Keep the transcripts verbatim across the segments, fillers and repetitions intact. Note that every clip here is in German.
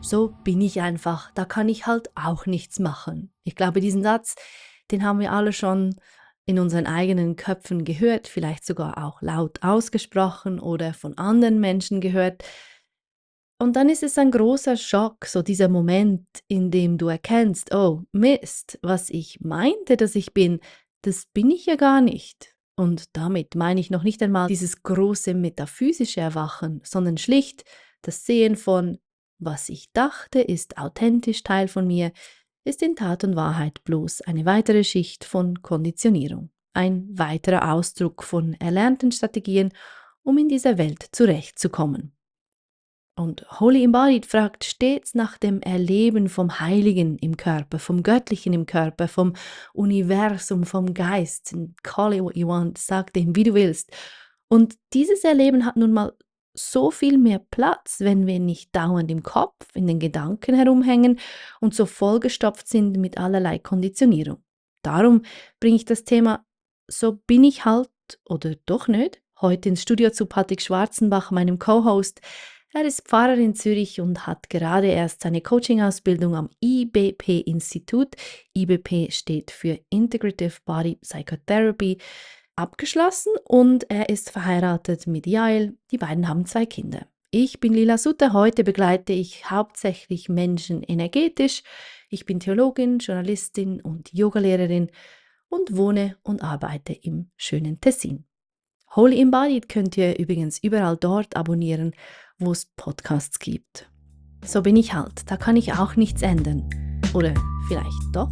so bin ich einfach, da kann ich halt auch nichts machen. Ich glaube, diesen Satz, den haben wir alle schon in unseren eigenen Köpfen gehört, vielleicht sogar auch laut ausgesprochen oder von anderen Menschen gehört. Und dann ist es ein großer Schock, so dieser Moment, in dem du erkennst, oh Mist, was ich meinte, dass ich bin, das bin ich ja gar nicht. Und damit meine ich noch nicht einmal dieses große metaphysische Erwachen, sondern schlicht das Sehen von, was ich dachte, ist authentisch Teil von mir, ist in Tat und Wahrheit bloß eine weitere Schicht von Konditionierung, ein weiterer Ausdruck von erlernten Strategien, um in dieser Welt zurechtzukommen. Und Holy Embodied fragt stets nach dem Erleben vom Heiligen im Körper, vom Göttlichen im Körper, vom Universum, vom Geist. Call it what you want, sag dem, wie du willst. Und dieses Erleben hat nun mal so viel mehr Platz, wenn wir nicht dauernd im Kopf, in den Gedanken herumhängen und so vollgestopft sind mit allerlei Konditionierung. Darum bringe ich das Thema "So bin ich halt" oder doch nicht heute ins Studio zu Patrick Schwarzenbach, meinem Co-Host. Er ist Pfarrer in Zürich und hat gerade erst seine Coaching-Ausbildung am I B P-Institut, I B P steht für Integrative Body Psychotherapy, abgeschlossen und er ist verheiratet mit Jael. Die beiden haben zwei Kinder. Ich bin Lila Sutter, heute begleite ich hauptsächlich Menschen energetisch. Ich bin Theologin, Journalistin und Yogalehrerin und wohne und arbeite im schönen Tessin. Holy Embodied könnt ihr übrigens überall dort abonnieren, wo es Podcasts gibt. So bin ich halt, da kann ich auch nichts ändern. Oder vielleicht doch?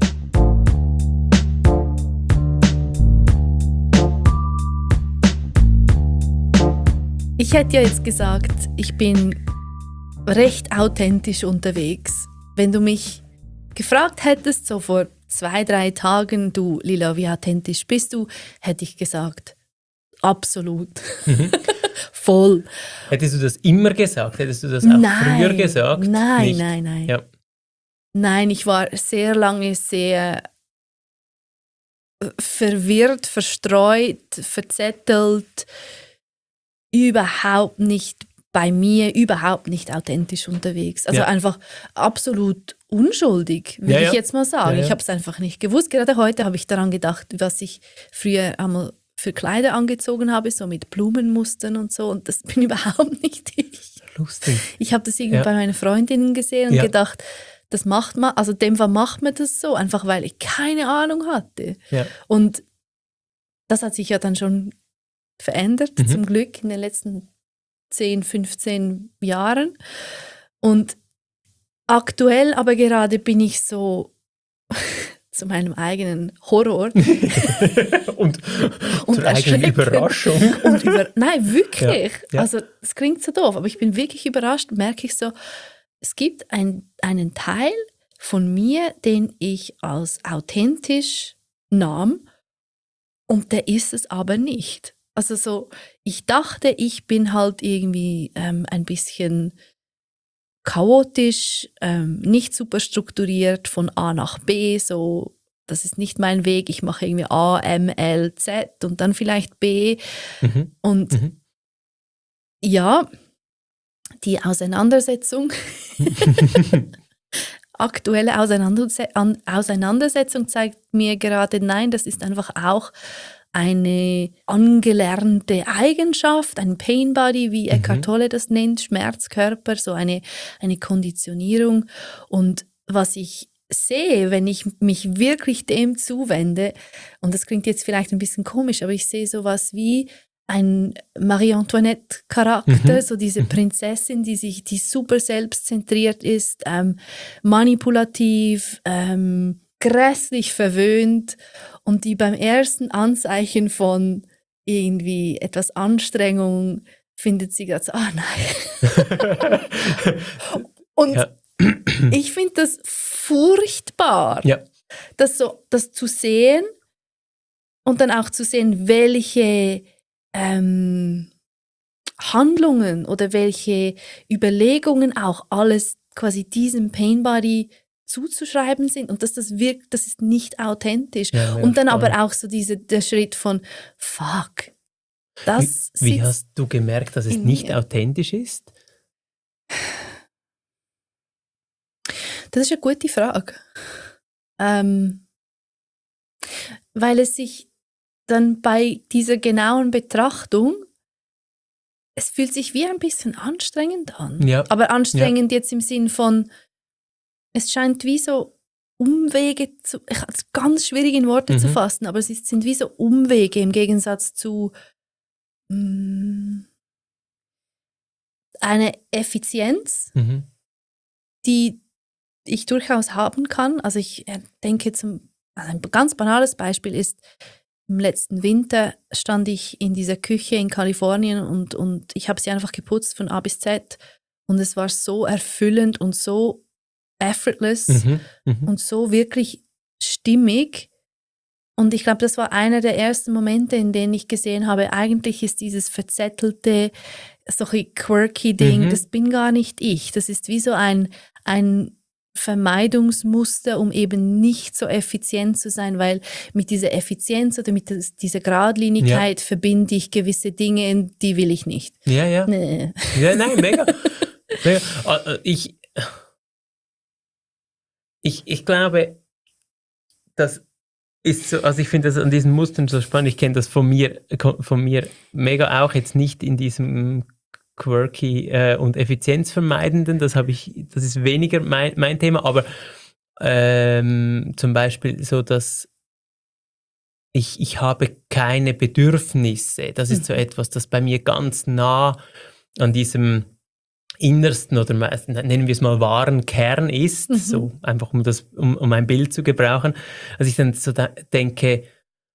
Ich hätte ja jetzt gesagt, ich bin recht authentisch unterwegs. Wenn du mich gefragt hättest, so vor zwei, drei Tagen, du Lila, wie authentisch bist du, hätte ich gesagt, absolut. Mhm. Voll. Hättest du das immer gesagt? Hättest du das auch nein, früher gesagt? Nein, Nicht? nein, nein. Ja. Nein, ich war sehr lange sehr verwirrt, verstreut, verzettelt, überhaupt nicht bei mir, überhaupt nicht authentisch unterwegs. Also ja. einfach absolut unschuldig, würde ja, ja. ich jetzt mal sagen. Ja, ich habe es einfach nicht gewusst. Gerade heute habe ich daran gedacht, was ich früher einmal für Kleider angezogen habe, so mit Blumenmustern und so. Und das bin überhaupt nicht ich. Lustig. Ich habe das irgendwie ja. bei meinen Freundinnen gesehen und ja. gedacht, das macht man, also in dem Fall macht man das so, einfach weil ich keine Ahnung hatte. Ja. Und das hat sich ja dann schon verändert, mhm. zum Glück in den letzten zehn, fünfzehn Jahren. Und aktuell aber gerade bin ich so zu meinem eigenen Horror. und und zur eigenen Überraschung. Und über, nein, wirklich. Ja, ja. Also es klingt so doof, aber ich bin wirklich überrascht, merke ich so, es gibt ein, einen Teil von mir, den ich als authentisch nahm und der ist es aber nicht. Also so, ich dachte, ich bin halt irgendwie ähm, ein bisschen chaotisch, ähm, nicht super strukturiert von A nach B, so, das ist nicht mein Weg, ich mache irgendwie A, M, L, Z und dann vielleicht B. Mhm. Und mhm. ja, die Auseinandersetzung, aktuelle Auseinanderse- Auseinandersetzung zeigt mir gerade, nein, das ist einfach auch eine angelernte Eigenschaft, ein Pain Body, wie Eckhart mhm. Tolle das nennt, Schmerzkörper, so eine, eine Konditionierung. Und was ich sehe, wenn ich mich wirklich dem zuwende, und das klingt jetzt vielleicht ein bisschen komisch, aber ich sehe sowas wie ein Marie-Antoinette-Charakter, mhm. so diese Prinzessin, die sich, die super selbstzentriert ist, ähm, manipulativ, ähm, grässlich verwöhnt und die beim ersten Anzeichen von irgendwie etwas Anstrengung findet sie gerade so, ah nein. Und ja. ich finde das furchtbar, ja. das, so, das zu sehen und dann auch zu sehen, welche ähm, Handlungen oder welche Überlegungen auch alles quasi diesem Pain Body zuzuschreiben sind und dass das wirkt, das ist nicht authentisch. Ja, und dann spannend. Aber auch so diese, der Schritt von fuck, das Wie, wie hast du gemerkt, dass es nicht mir. authentisch ist? Das ist eine gute Frage. Ähm, weil es sich dann bei dieser genauen Betrachtung, es fühlt sich wie ein bisschen anstrengend an. Ja. Aber anstrengend ja. Jetzt im Sinn von, es scheint wie so Umwege zu, ich habe es ganz schwierig in Worte mhm. zu fassen, aber es ist, sind wie so Umwege im Gegensatz zu mh, eine Effizienz, mhm. die ich durchaus haben kann. Also ich denke, zum, also ein ganz banales Beispiel ist, im letzten Winter stand ich in dieser Küche in Kalifornien und, und ich habe sie einfach geputzt von A bis Z und es war so erfüllend und so effortless mhm, mh. und so wirklich stimmig. Und ich glaube, das war einer der ersten Momente, in denen ich gesehen habe, eigentlich ist dieses verzettelte, solche quirky Ding, mhm. das bin gar nicht ich. Das ist wie so ein, ein Vermeidungsmuster, um eben nicht so effizient zu sein, weil mit dieser Effizienz oder mit das, dieser Geradlinigkeit ja. verbinde ich gewisse Dinge, die will ich nicht. Ja, ja. Nee. Ja, nein, mega. mega. Ich, ich, ich glaube, das ist so, also ich finde das an diesen Mustern so spannend. Ich kenne das von mir, von mir mega auch, jetzt nicht in diesem quirky äh, und effizienzvermeidenden, das habe ich, das ist weniger mein, mein Thema, aber ähm, zum Beispiel so, dass ich, ich habe keine Bedürfnisse. Das ist mhm. so etwas, das bei mir ganz nah an diesem innersten oder nennen wir es mal wahren Kern ist, mhm. so einfach um das, um, um ein Bild zu gebrauchen, als ich dann so da denke,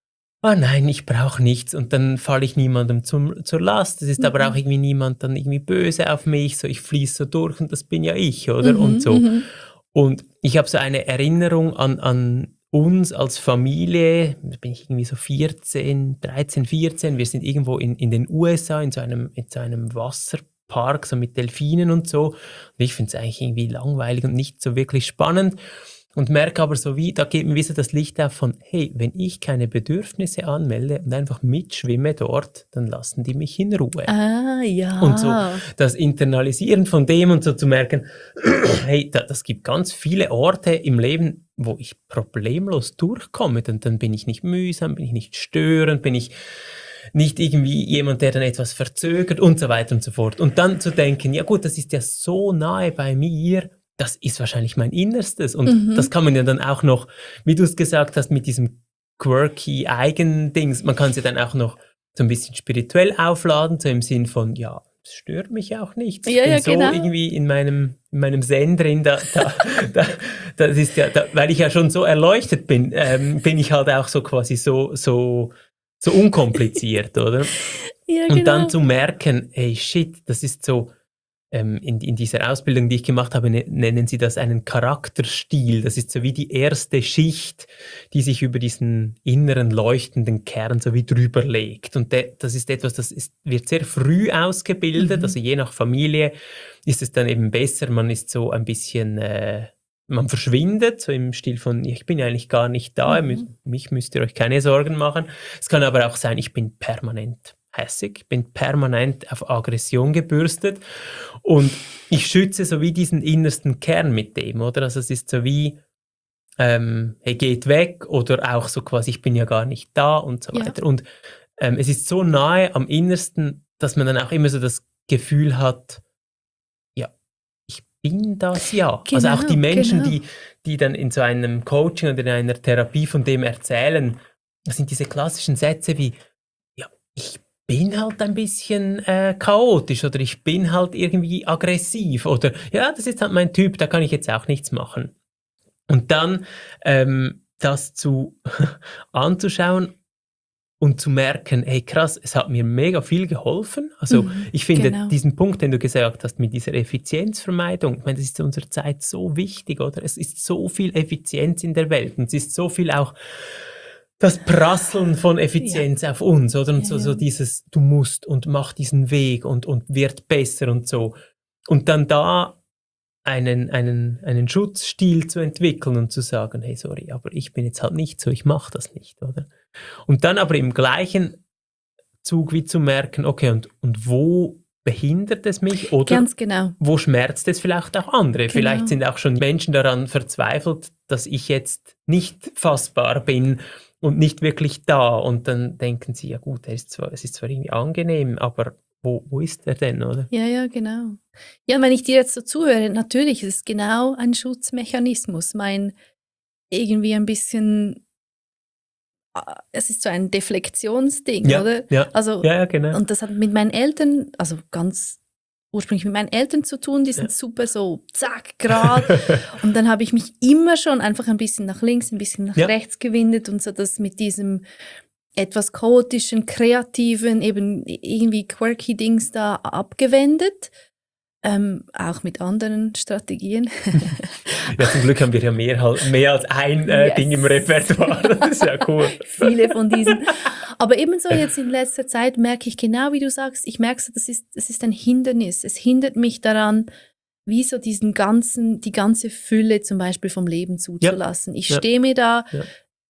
oh nein, ich brauche nichts und dann falle ich niemandem zum, zur Last. Es ist mhm. aber auch irgendwie niemand dann irgendwie böse auf mich, so ich fließe so durch und das bin ja ich, oder? Mhm, und so. Mhm. Und ich habe so eine Erinnerung an, an uns als Familie, da bin ich irgendwie so vierzehn, dreizehn, vierzehn, wir sind irgendwo in, in den U S A in so einem, in so einem Wasserpark, so mit Delfinen und so. Und ich finde es eigentlich irgendwie langweilig und nicht so wirklich spannend. Und merke aber so wie, da geht mir wie so das Licht auf von, hey, wenn ich keine Bedürfnisse anmelde und einfach mitschwimme dort, dann lassen die mich in Ruhe. Ah, ja. Und so das Internalisieren von dem und so zu merken, hey, da, das gibt ganz viele Orte im Leben, wo ich problemlos durchkomme. Dann, dann bin ich nicht mühsam, bin ich nicht störend, bin ich nicht irgendwie jemand, der dann etwas verzögert und so weiter und so fort. Und dann zu denken, ja gut, das ist ja so nahe bei mir, das ist wahrscheinlich mein Innerstes. Und mhm. das kann man ja dann auch noch, wie du es gesagt hast, mit diesem quirky Eigendings, man kann es ja dann auch noch so ein bisschen spirituell aufladen, so im Sinn von, ja, es stört mich auch nicht. Ich ja, bin ja, so genau. irgendwie in meinem, in meinem Zen drin, da, da, da, das ist ja, da, weil ich ja schon so erleuchtet bin, ähm, bin ich halt auch so quasi so, so, so unkompliziert, oder? Ja, und genau. dann zu merken, hey, shit, das ist so, Ähm, in, in dieser Ausbildung, die ich gemacht habe, ne, nennen sie das einen Charakterstil. Das ist so wie die erste Schicht, die sich über diesen inneren leuchtenden Kern so wie drüber legt. Und de, das ist etwas, das ist, wird sehr früh ausgebildet. Mhm. Also je nach Familie ist es dann eben besser. Man ist so ein bisschen, äh, man verschwindet, so im Stil von, ich bin eigentlich gar nicht da, mhm. mich müsst ihr euch keine Sorgen machen. Es kann aber auch sein, ich bin permanent hässig, bin permanent auf Aggression gebürstet und ich schütze so wie diesen innersten Kern mit dem, oder? Also es ist so wie, ähm, hey, geht weg oder auch so quasi, ich bin ja gar nicht da und so weiter. Ja. Und ähm, es ist so nahe am Innersten, dass man dann auch immer so das Gefühl hat, ja, ich bin das ja. Genau, also auch die Menschen, genau. die, die dann in so einem Coaching oder in einer Therapie von dem erzählen, das sind diese klassischen Sätze wie, ja, ich bin halt ein bisschen äh, chaotisch oder ich bin halt irgendwie aggressiv oder ja, das ist halt mein Typ, da kann ich jetzt auch nichts machen. Und dann ähm, das zu anzuschauen und zu merken, hey krass, es hat mir mega viel geholfen. Also mhm, ich finde genau. diesen Punkt, den du gesagt hast mit dieser Effizienzvermeidung, ich meine, das ist zu unserer Zeit so wichtig, oder? Es ist so viel Effizienz in der Welt und es ist so viel auch das Prasseln von Effizienz ja. auf uns, oder? Und ja, so, so dieses, du musst und mach diesen Weg und, und wird besser und so. Und dann da einen, einen, einen Schutzstil zu entwickeln und zu sagen, hey, sorry, aber ich bin jetzt halt nicht so, ich mach das nicht, oder? Und dann aber im gleichen Zug wie zu merken, okay, und, und wo behindert es mich oder Ganz genau. wo schmerzt es vielleicht auch andere? Genau. Vielleicht sind auch schon Menschen daran verzweifelt, dass ich jetzt nicht fassbar bin und nicht wirklich da. Und dann denken sie, ja gut, er ist zwar, es ist zwar irgendwie angenehm, aber wo, wo ist er denn, oder? Ja, ja, genau. Ja, wenn ich dir jetzt so zuhöre, natürlich ist es genau ein Schutzmechanismus. Mein irgendwie ein bisschen, ah, es ist so ein Deflektionsding, Ja, oder? ja, Also, ja, ja, genau. und das hat mit meinen Eltern, also ganz ursprünglich mit meinen Eltern zu tun, die sind Ja. super so zack, gerade. Und dann habe ich mich immer schon einfach ein bisschen nach links, ein bisschen nach Ja. rechts gewindet und so das mit diesem etwas chaotischen, kreativen, eben irgendwie quirky Dings da abgewendet. Ähm, auch mit anderen Strategien. Ja, zum Glück haben wir ja mehr, halt- mehr als ein äh, Yes. Ding im Repertoire. Das ist ja cool. Viele von diesen. Aber ebenso jetzt in letzter Zeit merke ich genau, wie du sagst, ich merke so, das ist, das ist ein Hindernis. Es hindert mich daran, wie so diesen ganzen, die ganze Fülle zum Beispiel vom Leben zuzulassen. Ich Ja. stehe mir da Ja.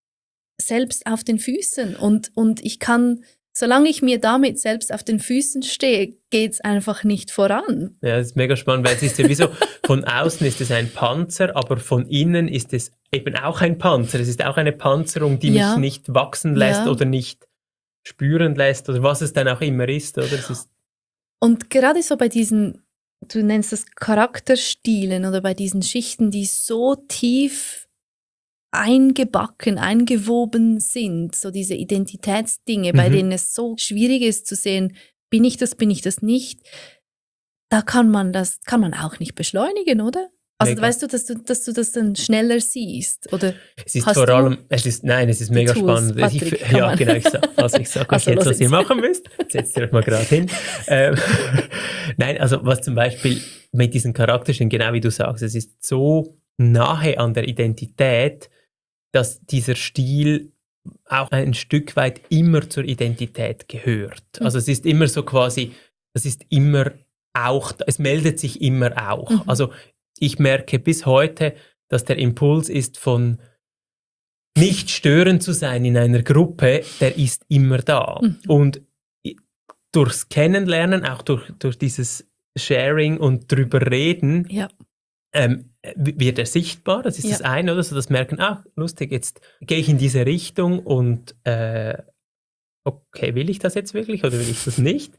selbst auf den Füßen und, und ich kann, solange ich mir damit selbst auf den Füßen stehe, geht es einfach nicht voran. Ja, das ist mega spannend, weil es ist ja wie so, von außen ist es ein Panzer, aber von innen ist es eben auch ein Panzer. Es ist auch eine Panzerung, die Ja. mich nicht wachsen lässt Ja. oder nicht spüren lässt oder was es dann auch immer ist, oder? Es ist Und gerade so bei diesen, du nennst das Charakterstilen oder bei diesen Schichten, die so tief eingebacken, eingewoben sind, so diese Identitätsdinge, bei Mhm. denen es so schwierig ist zu sehen, bin ich das, bin ich das nicht, da kann man das, kann man auch nicht beschleunigen, oder? Also Mega. weißt du, dass du, dass du das dann schneller siehst, oder? Es ist Hast vor du allem, es ist, nein, es ist die mega Tools, spannend. Ich, Patrick, kann ja, man- genau, ich sag, also ich sage euch Also jetzt, los was ihr jetzt. machen müsst. Setzt ihr euch mal gerade hin. Ähm, nein, also was zum Beispiel mit diesen Charakterstellen, genau wie du sagst, es ist so nahe an der Identität, dass dieser Stil auch ein Stück weit immer zur Identität gehört. Mhm. Also es ist immer so quasi, es ist immer auch, es meldet sich immer auch. Mhm. Also ich merke bis heute, dass der Impuls ist von nicht störend zu sein in einer Gruppe, der ist immer da. Mhm. Und i- durchs Kennenlernen, auch durch, durch dieses Sharing und drüber reden, Ja. ähm, w- wird er sichtbar. Das ist Ja. das eine, oder? So das Merken, ah, lustig, jetzt gehe ich in diese Richtung und äh, okay, will ich das jetzt wirklich oder will ich das nicht?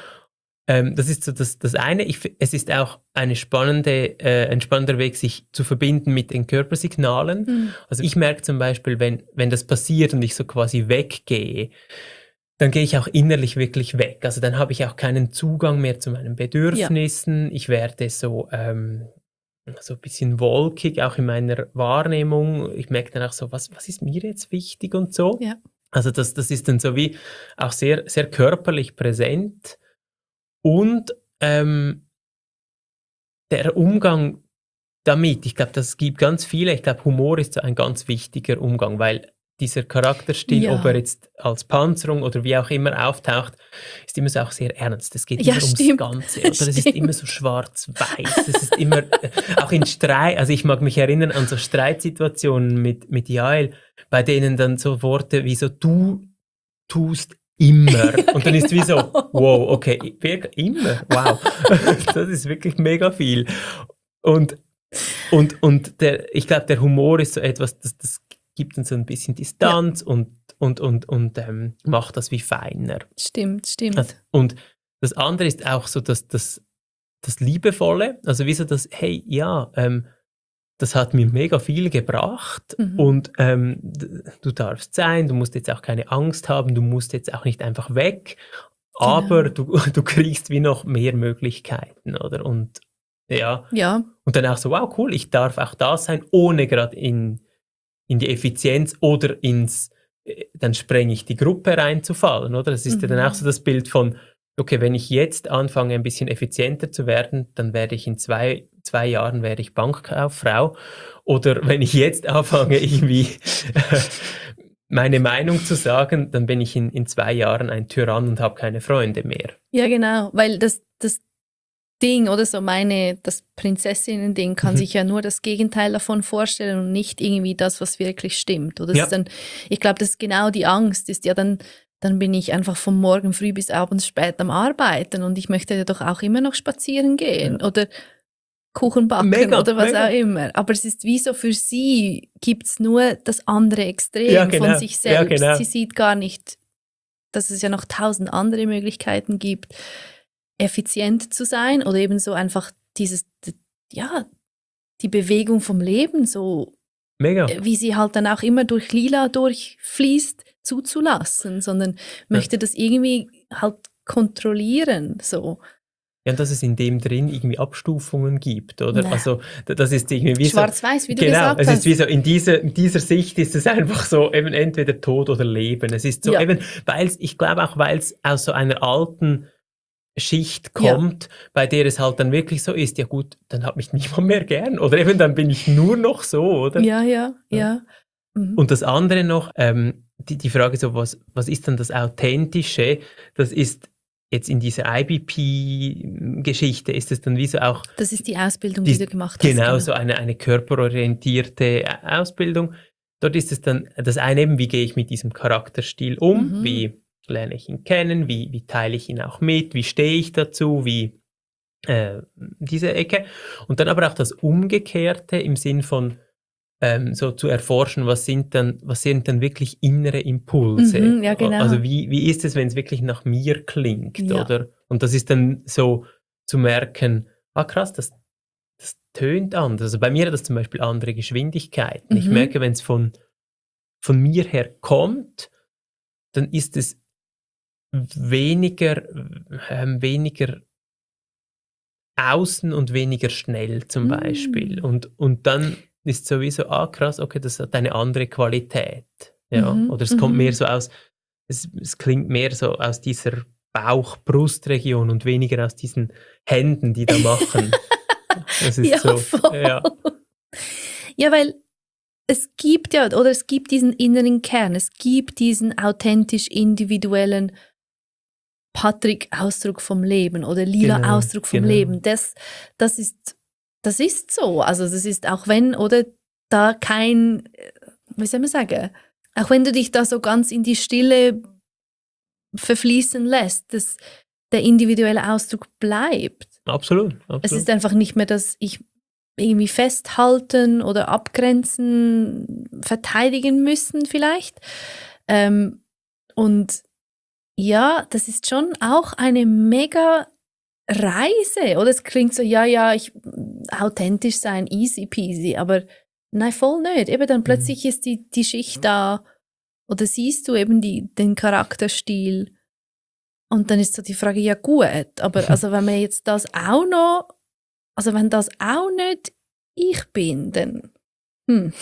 Ähm, das ist so das, das eine. Ich, f- es ist auch eine spannende, äh, ein spannender Weg, sich zu verbinden mit den Körpersignalen. Mhm. Also ich merke zum Beispiel, wenn, wenn das passiert und ich so quasi weggehe, dann gehe ich auch innerlich wirklich weg. Also dann habe ich auch keinen Zugang mehr zu meinen Bedürfnissen. Ich werde so, ähm, so ein bisschen wolkig, auch in meiner Wahrnehmung. Ich merke dann auch so, was, was ist mir jetzt wichtig und so. Ja. Also das, das ist dann so wie auch sehr, sehr körperlich präsent. Und ähm, der Umgang damit, ich glaube, das gibt ganz viele, ich glaube, Humor ist so ein ganz wichtiger Umgang, weil dieser Charakterstil, Ja. ob er jetzt als Panzerung oder wie auch immer auftaucht, ist immer so auch sehr ernst. Es geht Ja, immer ums stimmt. Ganze. Oder es ist Stimmt. immer so schwarz-weiß. Es ist immer, äh, auch in Streit, also ich mag mich erinnern an so Streitsituationen mit, mit Jael, bei denen dann so Worte wie so, du tust immer. Und dann ist wie so, wow, okay, wirklich immer, wow. Das ist wirklich mega viel. Und, und, und der, ich glaube, der Humor ist so etwas, das, das gibt uns so ein bisschen Distanz und, und, und, und ähm, macht das wie feiner. Stimmt, stimmt. Also, und das andere ist auch so, dass das, das Liebevolle, also wie so das, hey, ja, ähm, das hat mir mega viel gebracht Mhm. und ähm, d- du darfst sein, du musst jetzt auch keine Angst haben, du musst jetzt auch nicht einfach weg, aber du, du kriegst wie noch mehr Möglichkeiten, oder? Und ja, Ja, und dann auch so, wow, cool, ich darf auch da sein, ohne gerade in, in die Effizienz oder ins, äh, dann sprenge ich die Gruppe reinzufallen, oder? Das ist ja dann Mhm. auch so das Bild von, okay, wenn ich jetzt anfange, ein bisschen effizienter zu werden, dann werde ich in zwei, zwei Jahren werde ich Bankkauffrau. Oder wenn ich jetzt anfange, irgendwie meine Meinung zu sagen, dann bin ich in, in zwei Jahren ein Tyrann und habe keine Freunde mehr. ja, genau, weil das, das Ding oder so meine, das Prinzessinnen-Ding kann Mhm. sich ja nur das Gegenteil davon vorstellen und nicht irgendwie das, was wirklich stimmt. Oder das Ja. ist dann, ich glaube, das ist genau die Angst, ist ja dann dann bin ich einfach von morgen früh bis abends spät am Arbeiten und ich möchte ja doch auch immer noch spazieren gehen ja. oder Kuchen backen mega, oder was mega. auch immer. Aber es ist wie so, für sie gibt es nur das andere Extrem ja, genau. von sich selbst. Ja, genau. Sie sieht gar nicht, dass es ja noch tausend andere Möglichkeiten gibt, effizient zu sein oder eben so einfach dieses, ja, die Bewegung vom Leben so, mega. wie sie halt dann auch immer durch Lila durchfließt, zuzulassen, sondern möchte ja. das irgendwie halt kontrollieren, so. Ja, und dass es in dem drin irgendwie Abstufungen gibt, oder? Nee. Also das ist irgendwie wie Schwarz-Weiß, so, wie du genau, gesagt es hast. ist wie so, in dieser, in dieser Sicht ist es einfach so, eben entweder Tod oder Leben. Es ist so ja. eben, weil es, ich glaube auch, weil es aus so einer alten Schicht kommt, ja. bei der es halt dann wirklich so ist, ja gut, dann hat mich niemand mehr gern. Oder eben, dann bin ich nur noch so, oder? Ja, ja, ja. ja. Mhm. Und das andere noch, ähm, die, die Frage so, was, was ist dann das Authentische? Das ist jetzt in dieser I B P-Geschichte, ist es dann wie so auch... Das ist die Ausbildung, die, die du gemacht hast. Genau, Genau, so eine, eine körperorientierte Ausbildung. Dort ist es dann das eine eben, wie gehe ich mit diesem Charakterstil um, mhm. wie lerne ich ihn kennen, wie, wie teile ich ihn auch mit, wie stehe ich dazu, wie äh, diese Ecke. Und dann aber auch das Umgekehrte im Sinn von ähm, so zu erforschen, was sind dann, was sind dann wirklich innere Impulse. Mhm, ja, genau. Also wie, wie ist es, wenn es wirklich nach mir klingt, ja. oder? Und das ist dann so zu merken, ah krass, das, das tönt anders. Also bei mir hat das zum Beispiel andere Geschwindigkeiten. Mhm. Ich merke, wenn es von, von mir her kommt, dann ist es weniger, äh, weniger außen und weniger schnell zum Beispiel. Mm. Und, und dann ist sowieso, ah krass, okay, das hat eine andere Qualität. Ja? Mhm, oder es kommt mehr so aus, es, es klingt mehr so aus dieser Bauch-Brust-Region und weniger aus diesen Händen, die da machen. Das ist ja, so. voll. Ja. ja, weil es gibt ja, oder es gibt diesen inneren Kern, es gibt diesen authentisch individuellen Patrick-Ausdruck vom Leben oder Lila-Ausdruck genau, vom genau. Leben. Das, das, ist, das ist so. Also das ist, auch wenn, oder da kein, wie soll man sagen, auch wenn du dich da so ganz in die Stille verfließen lässt, dass der individuelle Ausdruck bleibt. Absolut, absolut. Es ist einfach nicht mehr, dass ich irgendwie festhalten oder abgrenzen, verteidigen müssen vielleicht. Ähm, und ja, das ist schon auch eine mega Reise, oder? Es klingt so, ja, ja, ich, authentisch sein, easy peasy, aber nein, voll nicht. Eben dann plötzlich mhm. ist die, die Schicht da oder siehst du eben die, den Charakterstil und dann ist so die Frage, ja gut, aber also wenn man jetzt das auch noch, also wenn das auch nicht ich bin, dann hm.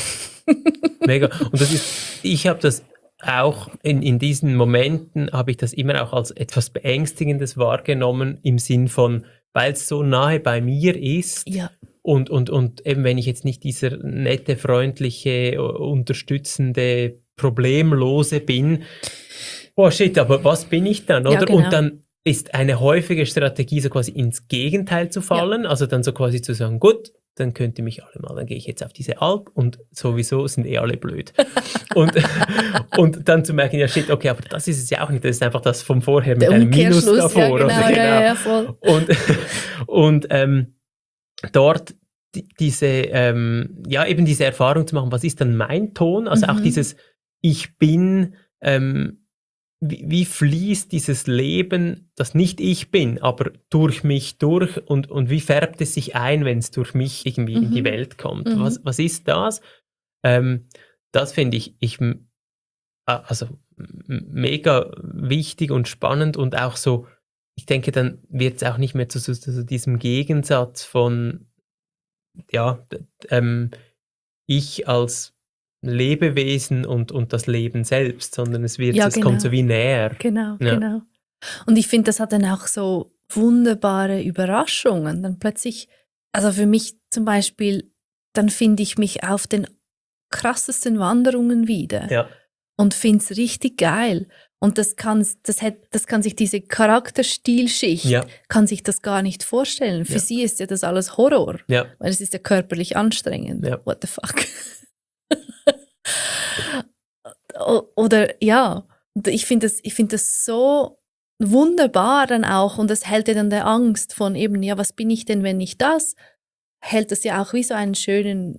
Mega. Und das ist, ich habe das auch in, in diesen Momenten habe ich das immer auch als etwas Beängstigendes wahrgenommen, im Sinn von, weil es so nahe bei mir ist ja. und, und, und eben wenn ich jetzt nicht dieser nette, freundliche, unterstützende, problemlose bin, oh shit, aber was bin ich dann, oder? Ja, genau. Und dann ist eine häufige Strategie, so quasi ins Gegenteil zu fallen, ja. also dann so quasi zu sagen, gut, dann könnt ihr mich alle mal, dann gehe ich jetzt auf diese Alp und sowieso sind eh alle blöd. und, und dann zu merken, ja shit, okay, aber das ist es ja auch nicht, das ist einfach das vom Vorher mit einem Minus davor. Ja, genau, oder, genau. Ja, ja, voll. Und, und ähm, dort die, diese, ähm, ja eben diese Erfahrung zu machen, was ist dann mein Ton? Also mhm. auch dieses Ich bin, ähm, Wie, wie fließt dieses Leben, das nicht ich bin, aber durch mich durch und, und wie färbt es sich ein, wenn es durch mich irgendwie mhm. in die Welt kommt? Mhm. Was, was ist das? Ähm, das finde ich, ich also mega wichtig und spannend und auch so, ich denke, dann wird es auch nicht mehr zu, zu, zu diesem Gegensatz von, ja, ähm, ich als Lebewesen und, und das Leben selbst, sondern es wird, ja, es genau. kommt so wie näher. Genau, ja. genau. Und ich finde, das hat dann auch so wunderbare Überraschungen. Dann plötzlich, also für mich zum Beispiel, dann finde ich mich auf den krassesten Wanderungen wieder ja. und finde es richtig geil. Und das kann, das, hat, das kann sich diese Charakterstilschicht, ja. kann sich das gar nicht vorstellen. Für ja. sie ist ja das alles Horror, ja. weil es ist ja körperlich anstrengend. Ja. What the fuck? Oder ja, Und ich finde das, ich finde das so wunderbar dann auch und das hält dir dann der Angst von eben, ja, was bin ich denn, wenn nicht das? Hält das ja auch wie so einen schönen,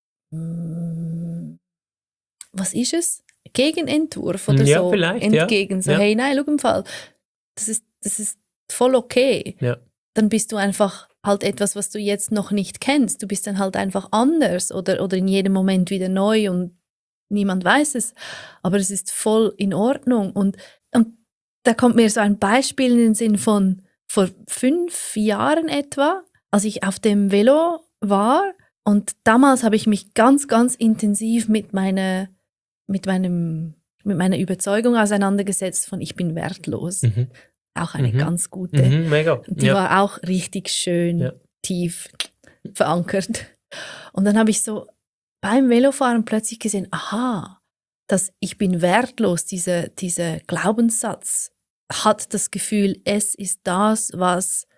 mm, was ist es? Gegenentwurf oder Ja, so vielleicht, ja. entgegen. So, Ja. hey, nein, schau im Fall, das ist, das ist voll okay. Ja. Dann bist du einfach halt etwas, was du jetzt noch nicht kennst. Du bist dann halt einfach anders oder, oder in jedem Moment wieder neu und niemand weiß es. Aber es ist voll in Ordnung. Und, und da kommt mir so ein Beispiel in den Sinn von vor fünf Jahren etwa, als ich auf dem Velo war. Und damals habe ich mich ganz, ganz intensiv mit meiner, mit meinem, mit meiner Überzeugung auseinandergesetzt von ich bin wertlos. Mhm. Auch eine Mhm. ganz gute. Mhm, mega. Die Ja. war auch richtig schön Ja. tief verankert. Und dann habe ich so beim Velofahren plötzlich gesehen, aha, dass ich bin wertlos, dieser, dieser Glaubenssatz hat das Gefühl, es ist das, was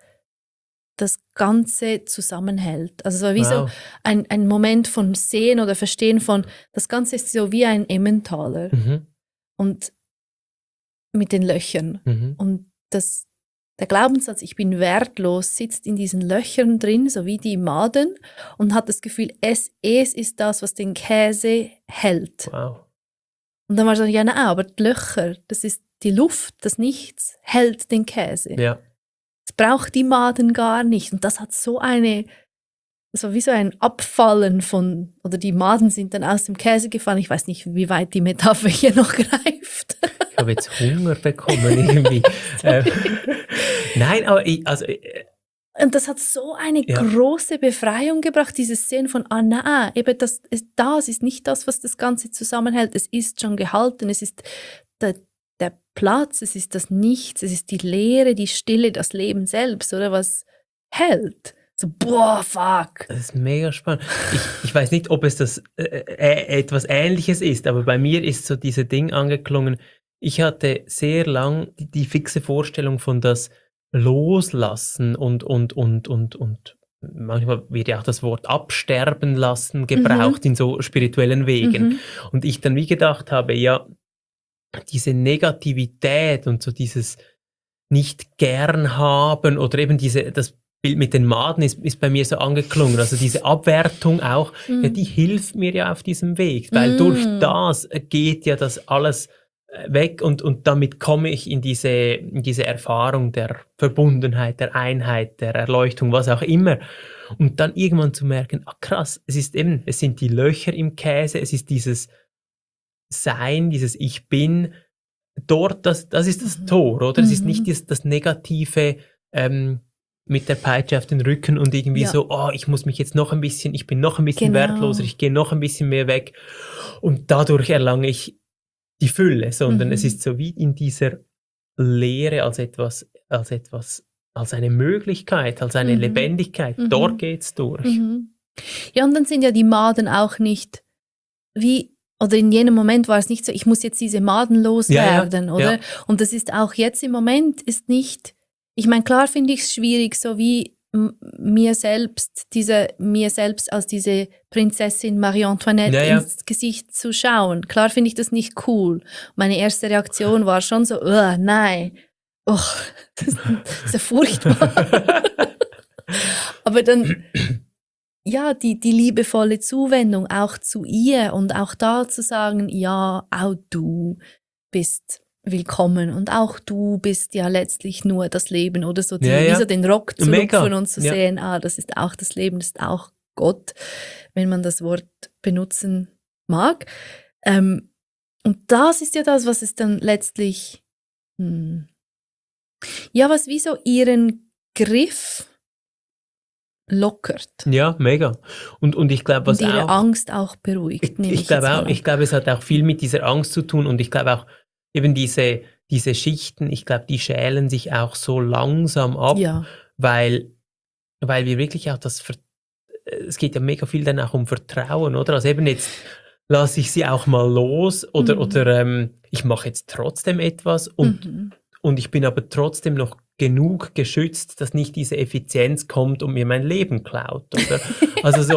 das Ganze zusammenhält. Also es war wie so Wow. ein, ein Moment von Sehen oder Verstehen von, das Ganze ist so wie ein Emmentaler Mhm. und mit den Löchern. Mhm. Und das, der Glaubenssatz, ich bin wertlos, sitzt in diesen Löchern drin, so wie die Maden, und hat das Gefühl, es, es ist das, was den Käse hält. Wow. Und dann war so, ja, nein, aber die Löcher, das ist die Luft, das Nichts, hält den Käse. Ja. Es braucht die Maden gar nicht. Und das hat so eine, das war wie so ein Abfallen von, oder die Maden sind dann aus dem Käse gefallen. Ich weiß nicht, wie weit die Metapher hier noch greift. Ich habe jetzt Hunger bekommen irgendwie. ähm, nein, aber ich, also äh, Und das hat so eine Ja. große Befreiung gebracht, dieses Sehen von, ah nein, eben das, ist- das ist nicht das, was das Ganze zusammenhält. Es ist schon gehalten, es ist der, der Platz, es ist das Nichts, es ist die Leere, die Stille, das Leben selbst, oder was hält. So, boah, fuck. das ist mega spannend. Ich, ich weiß nicht, ob es das äh, äh, etwas Ähnliches ist, aber bei mir ist so diese Ding angeklungen. Ich hatte sehr lang die, die fixe Vorstellung von das Loslassen und, und, und, und, und manchmal wird ja auch das Wort absterben lassen gebraucht in so spirituellen Wegen. Mhm. Und ich dann wie gedacht habe, ja, diese Negativität und so dieses nicht gern haben oder eben diese, das Bild mit den Maden ist, ist bei mir so angeklungen. Also diese Abwertung auch, Mhm. ja, die hilft mir ja auf diesem Weg, weil Mm. durch das äh, geht ja das alles äh, weg und, und damit komme ich in diese, in diese Erfahrung der Verbundenheit, der Einheit, der Erleuchtung, was auch immer. Und dann irgendwann zu merken, ah krass, es ist eben, es sind die Löcher im Käse, es ist dieses Sein, dieses Ich Bin, dort, das, das ist das Mhm. Tor, oder? Es ist nicht Mhm. das, das Negative ähm, mit der Peitsche auf den Rücken und irgendwie Ja. so, oh, ich muss mich jetzt noch ein bisschen, ich bin noch ein bisschen Genau. wertloser, ich gehe noch ein bisschen mehr weg und dadurch erlange ich die Fülle, sondern Mhm. es ist so wie in dieser Leere als etwas, als etwas, als eine Möglichkeit, als eine Mhm. Lebendigkeit, Mhm. dort geht's durch. Mhm. Ja, und dann sind ja die Maden auch nicht wie, oder in jenem Moment war es nicht so, ich muss jetzt diese Maden Ja, loswerden, ja, oder? ja. Und das ist auch jetzt im Moment, ist nicht, ich meine, klar finde ich es schwierig, so wie m- mir selbst, diese, mir selbst als diese Prinzessin Marie Antoinette Ja, ja. ins Gesicht zu schauen. Klar finde ich das nicht cool. Meine erste Reaktion war schon so, "Ugh, nein, och, das ist, das ist ja furchtbar." Aber dann, ja, die, die liebevolle Zuwendung auch zu ihr und auch da zu sagen, ja, auch du bist willkommen und auch du bist ja letztlich nur das Leben oder so, die, Ja, wie ja. so den Rock zu Mega. lupfen und zu Ja. sehen, ah, das ist auch das Leben, das ist auch Gott, wenn man das Wort benutzen mag. Ähm, und das ist ja das, was es dann letztlich, hm, ja, was wie so ihren Griff lockert. Ja, mega. Und, und ich glaube, was Und ihre auch... Angst auch beruhigt, Ich, nehme ich ich, glaube jetzt auch, mal an. ich glaube, es hat auch viel mit dieser Angst zu tun und ich glaube auch eben diese, diese Schichten, ich glaube, die schälen sich auch so langsam ab, Ja. weil, weil wir wirklich auch das, Ver- es geht ja mega viel dann auch um Vertrauen, oder? Also eben jetzt lasse ich sie auch mal los oder, Mhm. oder ähm, ich mache jetzt trotzdem etwas und, Mhm. und ich bin aber trotzdem noch genug geschützt, dass nicht diese Effizienz kommt und mir mein Leben klaut, oder? Also so,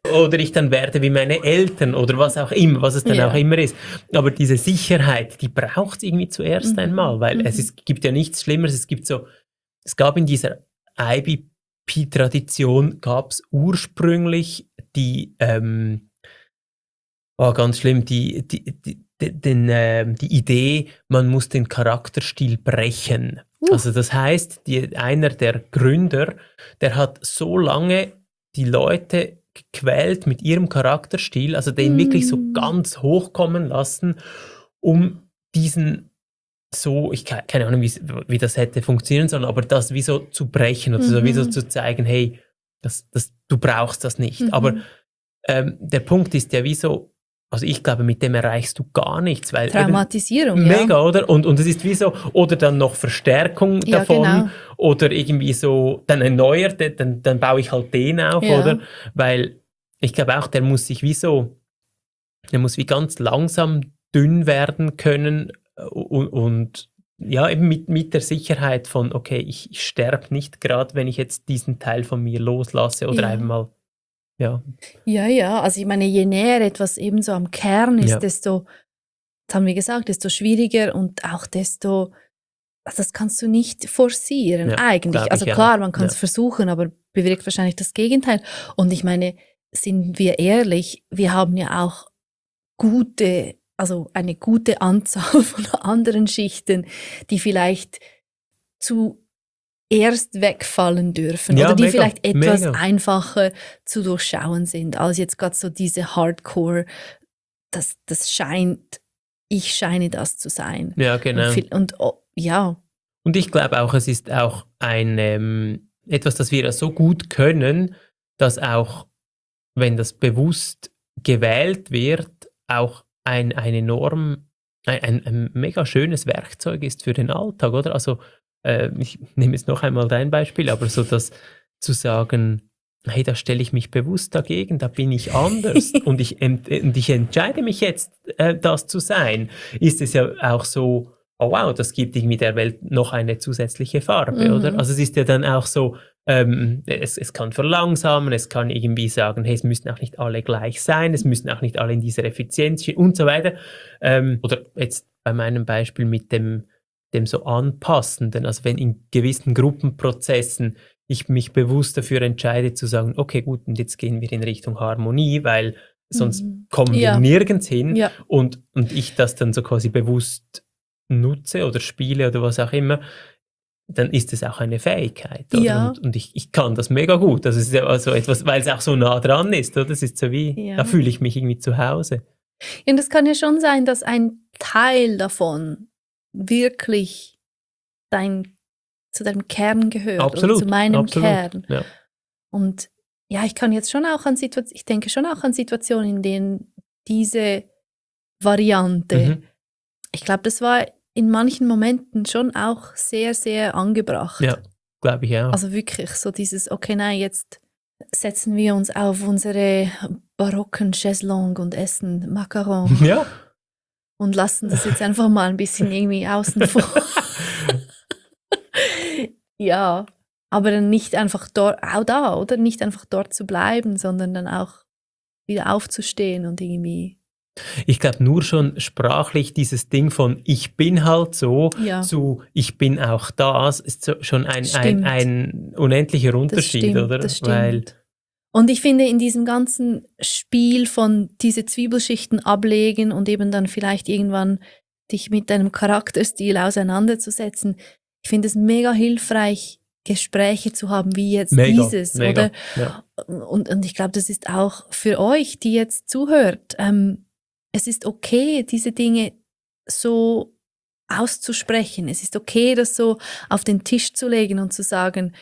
oder ich dann werde wie meine Eltern oder was auch immer, was es dann Ja. auch immer ist. Aber diese Sicherheit, die braucht es irgendwie zuerst Mhm. einmal, weil Mhm. es ist, gibt ja nichts Schlimmeres. Es gibt so, es gab in dieser I B P-Tradition gab es ursprünglich die, ähm, oh, ganz schlimm, die, die, die, die, den, ähm, die Idee, man muss den Charakterstil brechen. Uh. Also das heißt, die, einer der Gründer, der hat so lange die Leute gequält mit ihrem Charakterstil, also den wirklich so Mm. ganz hochkommen lassen, um diesen so, ich ke- keine Ahnung, wie, wie das hätte funktionieren sollen, aber das wie so zu brechen oder so wie so Mhm. zu zeigen, hey, das, das, du brauchst das nicht. Mhm. Aber ähm, der Punkt ist ja wie so, also ich glaube, mit dem erreichst du gar nichts, weil eben Traumatisierung, ja. mega, oder? Und, und es ist wie so, oder dann noch Verstärkung Ja, davon, genau. oder irgendwie so, dann ein neuer, der- dann, dann baue ich halt den auf, Ja. oder? Weil ich glaube auch, der muss sich wie so, der muss wie ganz langsam dünn werden können äh, und, und ja, eben mit, mit der Sicherheit von, okay, ich, ich sterbe nicht gerade, wenn ich jetzt diesen Teil von mir loslasse oder Ja. einmal, ja, Ja, ja, also ich meine, je näher etwas eben so am Kern ist, Ja. desto, das haben wir gesagt, desto schwieriger und auch desto, also das kannst du nicht forcieren, Ja, eigentlich. glaub Also ich auch. klar, man kann es Ja. versuchen, aber bewirkt wahrscheinlich das Gegenteil. Und ich meine, sind wir ehrlich, wir haben ja auch gute, also eine gute Anzahl von anderen Schichten, die vielleicht zuerst wegfallen dürfen Ja, oder die mega, vielleicht etwas mega. einfacher zu durchschauen sind, als jetzt gerade so diese Hardcore, das, das scheint, ich scheine das zu sein. Ja, Und, genau. viel, und oh, ja, Und ich glaube auch, es ist auch ein, ähm, etwas, das wir so gut können, dass auch, wenn das bewusst gewählt wird, auch ein, ein enorm, ein, ein, ein mega schönes Werkzeug ist für den Alltag, oder? Also, äh, ich nehme jetzt noch einmal dein Beispiel, aber so das zu sagen, hey, da stelle ich mich bewusst dagegen, da bin ich anders und ich, ent, und ich entscheide mich jetzt, äh, das zu sein, ist es ja auch so, oh wow, das gibt irgendwie der Welt noch eine zusätzliche Farbe, Mhm. oder? Also es ist ja dann auch so, ähm, es, es kann verlangsamen, es kann irgendwie sagen, hey, es müssen auch nicht alle gleich sein, es müssen auch nicht alle in dieser Effizienz stehen und so weiter. Ähm, oder jetzt bei meinem Beispiel mit dem, dem so Anpassenden, also wenn in gewissen Gruppenprozessen ich mich bewusst dafür entscheide zu sagen, okay, gut, und jetzt gehen wir in Richtung Harmonie, weil sonst Mhm. kommen wir Ja. nirgends hin Ja. und, und ich das dann so quasi bewusst nutze oder spiele oder was auch immer, dann ist es auch eine Fähigkeit, oder? Ja. Und, und ich, ich kann das mega gut. Das ist ja also etwas, weil es auch so nah dran ist, oder? Das ist so wie, Ja. da fühle ich mich irgendwie zu Hause. Und es kann ja schon sein, dass ein Teil davon wirklich dein, zu deinem Kern gehört Absolut, oder zu meinem absolut. Kern. Ja. Und ja, ich kann jetzt schon auch an Situationen, ich denke schon auch an Situationen, in denen diese Variante, Mhm. ich glaube, das war in manchen Momenten schon auch sehr, sehr angebracht. Ja, glaube ich auch. Also wirklich so dieses, okay, nein, jetzt setzen wir uns auf unsere barocken Chaiselong und essen Macaron Ja. und lassen das jetzt einfach mal ein bisschen irgendwie außen vor. Ja, aber dann nicht einfach dort, auch da, oder? Nicht einfach dort zu bleiben, sondern dann auch wieder aufzustehen und irgendwie, Ich glaube, nur schon sprachlich dieses Ding von ich bin halt so ja, zu ich bin auch das, ist so, schon ein, ein, Stimmt. ein unendlicher das Unterschied, stimmt, oder? das stimmt. Weil, Und ich finde, in diesem ganzen Spiel von diese Zwiebelschichten ablegen und eben dann vielleicht irgendwann dich mit deinem Charakterstil auseinanderzusetzen, ich finde es mega hilfreich, Gespräche zu haben, wie jetzt mega, dieses, mega. oder? Ja. Und, und ich glaube, das ist auch für euch, die jetzt zuhört, ähm, es ist okay, diese Dinge so auszusprechen. Es ist okay, das so auf den Tisch zu legen und zu sagen,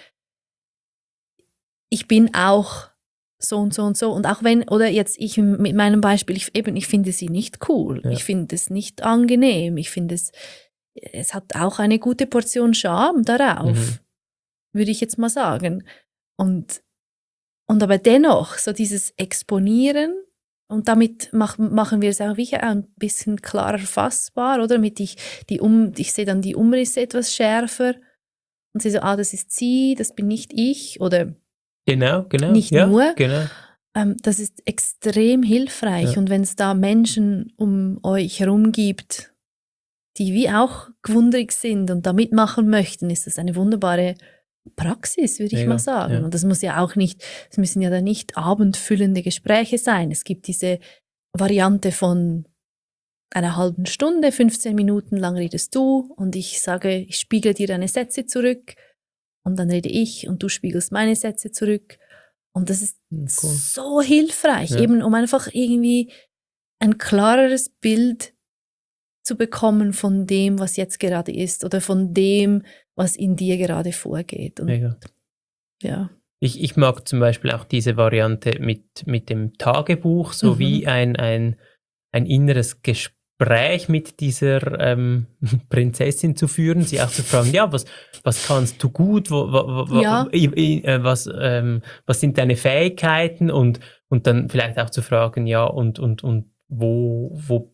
ich bin auch so und so und so. Und auch wenn, oder jetzt ich mit meinem Beispiel, ich, eben, ich finde sie nicht cool. Ja. Ich finde es nicht angenehm. Ich finde es, es hat auch eine gute Portion Charme darauf, Mhm. würde ich jetzt mal sagen. Und, und aber dennoch, so dieses Exponieren, und damit mach, machen wir es auch wieder ein bisschen klarer fassbar, oder? Damit ich die um, ich sehe dann die Umrisse etwas schärfer und sehe so, ah, das ist sie, das bin nicht ich, oder Genau, genau. nicht ja, nur. Genau. Ähm, das ist extrem hilfreich. Ja. Und wenn es da Menschen um euch herum gibt, die wie auch gewundrig sind und da mitmachen möchten, ist das eine wunderbare Praxis, würde ich Mega, mal sagen. ja. Und das muss ja auch nicht, es müssen ja dann nicht abendfüllende Gespräche sein. Es gibt diese Variante von einer halben Stunde, fünfzehn Minuten lang redest du und ich sage, ich spiegele dir deine Sätze zurück und dann rede ich und du spiegelst meine Sätze zurück. Und das ist Hm, cool. so hilfreich, Ja. eben um einfach irgendwie ein klareres Bild zu bekommen von dem, was jetzt gerade ist oder von dem, was in dir gerade vorgeht. Und Mega. ja. Ich, ich mag zum Beispiel auch diese Variante mit, mit dem Tagebuch, so Mhm. wie ein, ein, ein inneres Gespräch mit dieser ähm, Prinzessin zu führen, sie auch zu fragen, ja, was, was kannst du gut, wo, wo, wo, Ja. i- i- äh, was, ähm, was sind deine Fähigkeiten und, und dann vielleicht auch zu fragen, ja, und, und, und wo, wo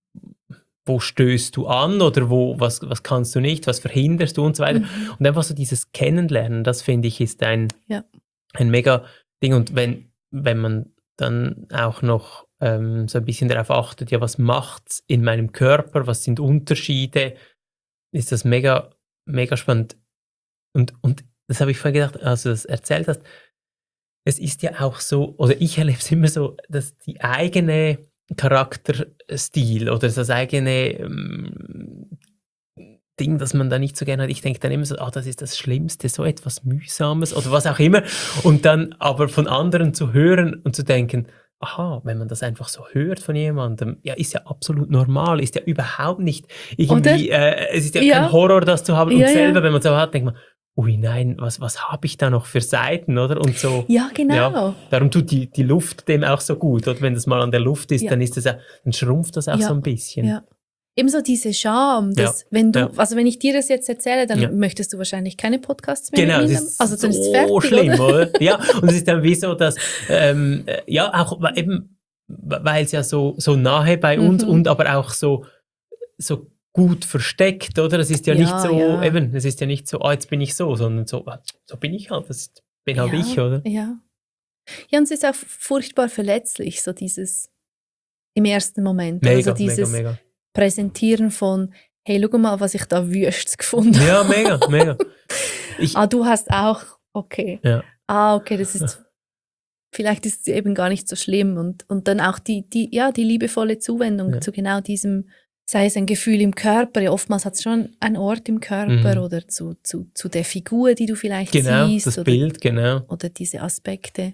wo stößt du an oder wo, was, was kannst du nicht, was verhinderst du und so weiter. Mhm. Und einfach so dieses Kennenlernen, das finde ich, ist ein, Ja. ein mega Ding. Und wenn, wenn man dann auch noch ähm, so ein bisschen darauf achtet, ja, was macht's in meinem Körper, was sind Unterschiede, ist das mega, mega spannend. Und, und das habe ich vorhin gedacht, als du das erzählt hast, es ist ja auch so, oder ich erlebe es immer so, dass die eigene Charakterstil oder das eigene ähm, Ding, das man da nicht so gerne hat. Ich denke dann immer so, ah, das ist das Schlimmste, so etwas Mühsames oder was auch immer. Und dann aber von anderen zu hören und zu denken, aha, wenn man das einfach so hört von jemandem, ja, ist ja absolut normal, ist ja überhaupt nicht irgendwie, äh, es ist ja, Ja. kein Horror, das zu haben. Und Ja, ja. selber, wenn man so hat, denkt man, ui, nein, was, was habe ich da noch für Seiten, oder? Und so. Ja, genau. Ja, darum tut die, die Luft dem auch so gut, oder? Wenn das mal an der Luft ist, Ja. dann ist das auch, dann schrumpft das auch Ja. so ein bisschen. Ja. Ebenso diese Scham, dass Ja. wenn du, Ja. also wenn ich dir das jetzt erzähle, dann Ja. möchtest du wahrscheinlich keine Podcasts mehr Genau, mit es mir ist machen. Also dann so ist es fertig, schlimm, oder? oder? Ja, und es ist dann wie so, dass, ähm, äh, ja, auch wa- eben, weil es ja so, so nahe bei uns Mhm. und aber auch so, so gut versteckt, oder? Es ist ja, Ja, nicht so, ja. eben, es ist ja nicht so, ah, jetzt bin ich so, sondern so, ah, so bin ich halt, das ist, bin halt Ja, ich, oder? Ja. Ja, und es ist auch furchtbar verletzlich, so dieses im ersten Moment. oder? Mega, Also dieses mega, mega. Präsentieren von, hey, schau mal, was ich da wüstes gefunden Ja, habe. mega, mega. Ich, Ah, du hast auch, okay. ja, Ah, okay, das ist, vielleicht ist es eben gar nicht so schlimm. Und, und dann auch die, die, ja, die liebevolle Zuwendung Ja. zu genau diesem, sei es ein Gefühl im Körper, ja, oftmals hat es schon einen Ort im Körper Mhm. oder zu, zu, zu der Figur, die du vielleicht genau, siehst. das oder, Bild, genau. oder diese Aspekte.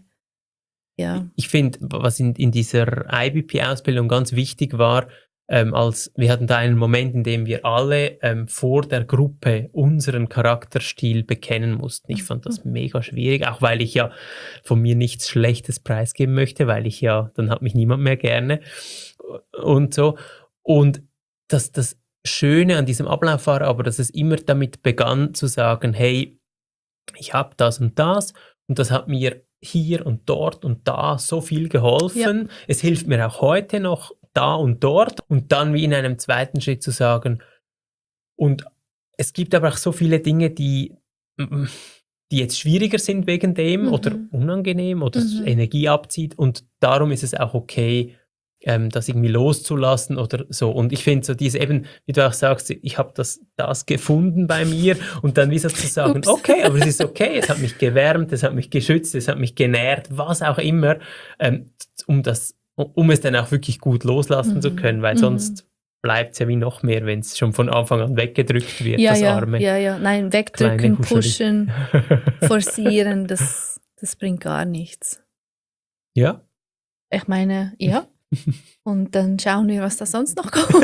Ja. Ich finde, was in, in dieser I B P-Ausbildung ganz wichtig war, ähm, als wir hatten da einen Moment, in dem wir alle ähm, vor der Gruppe unseren Charakterstil bekennen mussten. Ich fand das mega schwierig, auch weil ich ja von mir nichts Schlechtes preisgeben möchte, weil ich ja, dann hat mich niemand mehr gerne und so. Und das, das Schöne an diesem Ablauf war aber, dass es immer damit begann zu sagen, hey, ich habe das und das und das hat mir hier und dort und da so viel geholfen. Es hilft mir auch heute noch da und dort und dann wie in einem zweiten Schritt zu sagen, und es gibt aber auch so viele Dinge, die, mm, die jetzt schwieriger sind wegen dem Mhm. oder unangenehm oder Mhm. Energie abzieht und darum ist es auch okay, ähm, das irgendwie loszulassen oder so. Und ich finde so diese eben, wie du auch sagst, ich habe das, das gefunden bei mir und dann wie so zu sagen, Ups. okay, aber es ist okay, es hat mich gewärmt, es hat mich geschützt, es hat mich genährt, was auch immer, ähm, um das, um es dann auch wirklich gut loslassen Mhm. zu können, weil Mhm. sonst bleibt es ja wie noch mehr, wenn es schon von Anfang an weggedrückt wird, Ja, das ja, Arme. ja, ja. Nein, kleine wegdrücken, Huscheli. pushen, forcieren, das, das bringt gar nichts. Ja. Ich meine, ja. Und dann schauen wir, was da sonst noch kommt.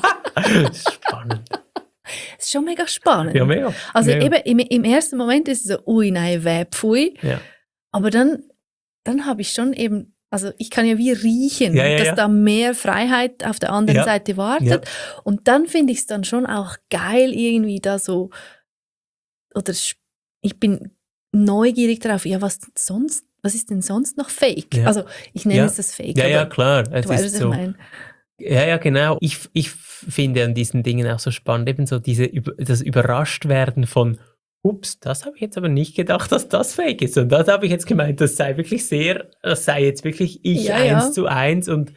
Spannend. Es ist schon mega spannend. Ja, mega. Also mega. eben im, im ersten Moment ist es so, ui, nein, weh, pfui. Ja. Aber dann, dann habe ich schon eben, also ich kann ja wie riechen, Ja, ja, dass ja. da mehr Freiheit auf der anderen Ja. Seite wartet. Und dann finde ich es dann schon auch geil, irgendwie da so, oder sch- ich bin neugierig darauf, ja, was sonst, was ist denn sonst noch Fake? Ja. Also ich nenne Ja. es das Fake, Ja, aber ja, klar. Es du weißt, was ist ich so. meine. Ja, ja, genau. Ich, ich finde an diesen Dingen auch so spannend, eben so diese, Über- das Überraschtwerden von, ups, das habe ich jetzt aber nicht gedacht, dass das fake ist. Und das habe ich jetzt gemeint, das sei wirklich sehr, das sei jetzt wirklich ich Ja, eins ja. zu eins und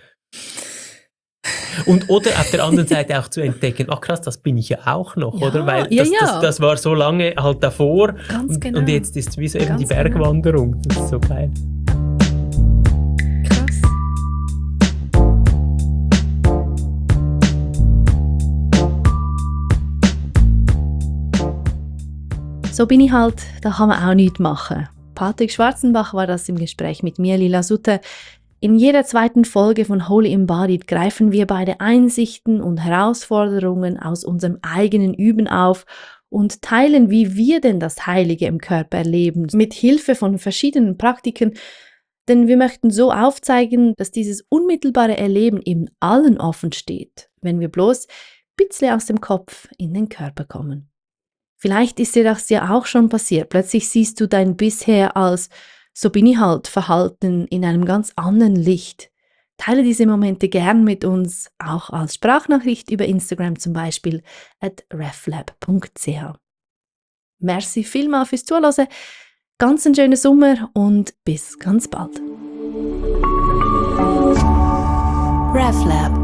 und oder auf der anderen Seite auch zu entdecken, ach krass, das bin ich ja auch noch, Ja, oder? Weil ja, das, das, ja. das war so lange halt davor Ganz und, genau. und jetzt ist es wie so eben die Ganz genau. Bergwanderung. Das ist so geil. Krass. So bin ich halt, da kann man auch nichts machen. Patrick Schwarzenbach war das im Gespräch mit mir, Lila Sutter. In jeder zweiten Folge von Holy Embodied greifen wir beide Einsichten und Herausforderungen aus unserem eigenen Üben auf und teilen, wie wir denn das Heilige im Körper erleben, mit Hilfe von verschiedenen Praktiken, denn wir möchten so aufzeigen, dass dieses unmittelbare Erleben eben allen offen steht, wenn wir bloß ein bisschen aus dem Kopf in den Körper kommen. Vielleicht ist dir das ja auch schon passiert. Plötzlich siehst du dein bisher als so bin ich halt Verhalten in einem ganz anderen Licht. Teile diese Momente gern mit uns, auch als Sprachnachricht über Instagram zum Beispiel at reflab punkt c h. Merci vielmals fürs Zuhören, ganz einen schönen Sommer und bis ganz bald. RefLab